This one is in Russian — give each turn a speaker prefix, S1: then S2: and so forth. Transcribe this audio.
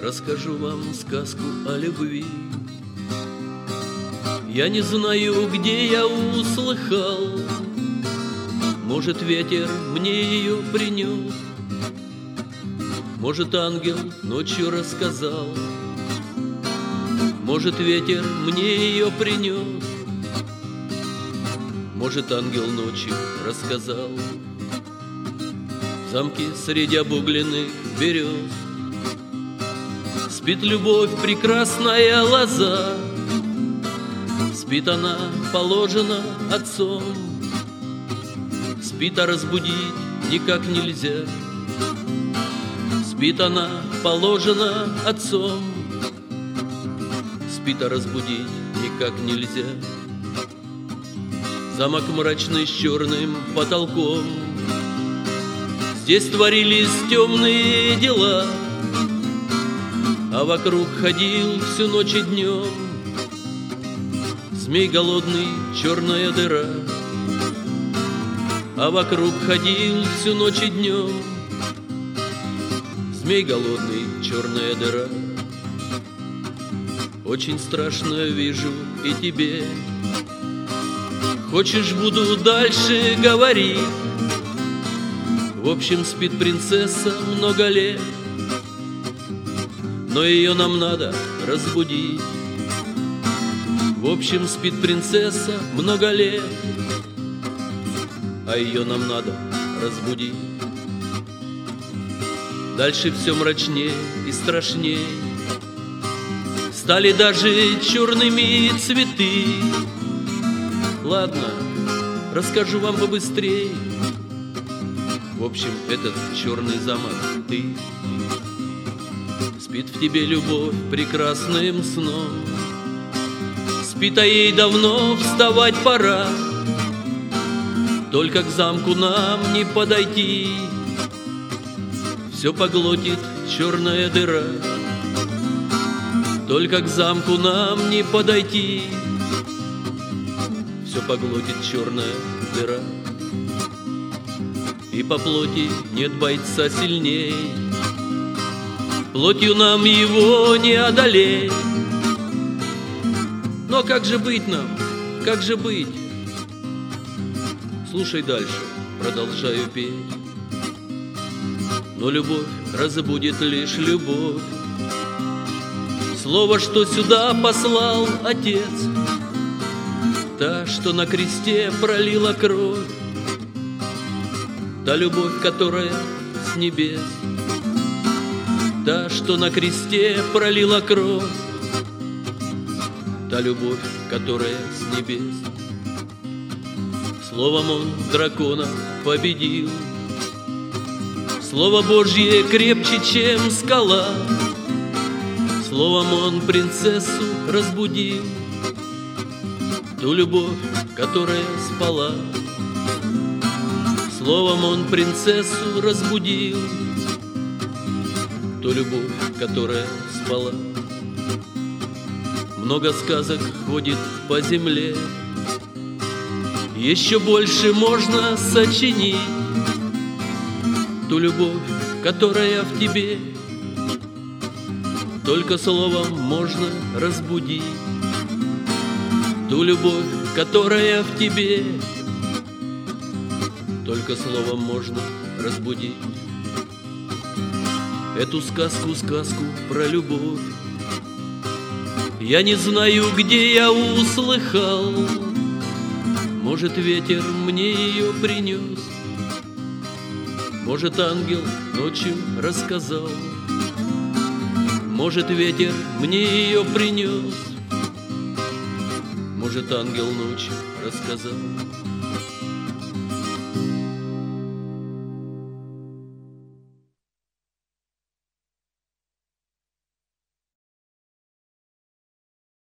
S1: расскажу вам сказку о любви. Я не знаю, где я услыхал, может, ветер мне ее принес, может, ангел ночью рассказал, может, ветер мне ее принес, может, ангел ночью рассказал. В замке среди обугленных берез спит любовь, прекрасная лоза. Спит она, положена отцом, спит, а разбудить никак нельзя. Спит она, положена отцом, спит, а разбудить никак нельзя. Замок мрачный с черным потолком, здесь творились темные дела, а вокруг ходил всю ночь и днем змей голодный, черная дыра. А вокруг ходил всю ночь и днем змей голодный, черная дыра. Очень страшно вижу и тебе. Хочешь, буду дальше говорить? В общем, спит принцесса много лет, но ее нам надо разбудить. В общем, спит принцесса много лет, а ее нам надо разбудить. Дальше все мрачнее и страшнее, стали даже черными цветы. Ладно, расскажу вам побыстрее. В общем, этот черный замок ты. Спит в тебе любовь прекрасным сном, спит, а ей давно вставать пора. Только к замку нам не подойти, все поглотит черная дыра. Только к замку нам не подойти, все поглотит черная дыра. И по плоти нет бойца сильней, плотью нам его не одолеть. Но как же быть нам, как же быть? Слушай дальше, продолжаю петь. Но любовь разбудит лишь любовь, слово, что сюда послал Отец, та, что на кресте пролила кровь, та любовь, которая с небес, та, что на кресте пролила кровь, та любовь, которая с небес. Словом он дракона победил, Слово Божье крепче, чем скала, словом он принцессу разбудил, ту любовь, которая спала. Словом он принцессу разбудил, ту любовь, которая спала. Много сказок ходит по земле, еще больше можно сочинить. Ту любовь, которая в тебе, только словом можно разбудить. Ту любовь, которая в тебе, только словом можно разбудить. Эту сказку, сказку про любовь, я не знаю, где я услыхал. Может, ветер мне ее принес, может, ангел ночью рассказал. Может, ветер мне ее принес, может, ангел ночью рассказал.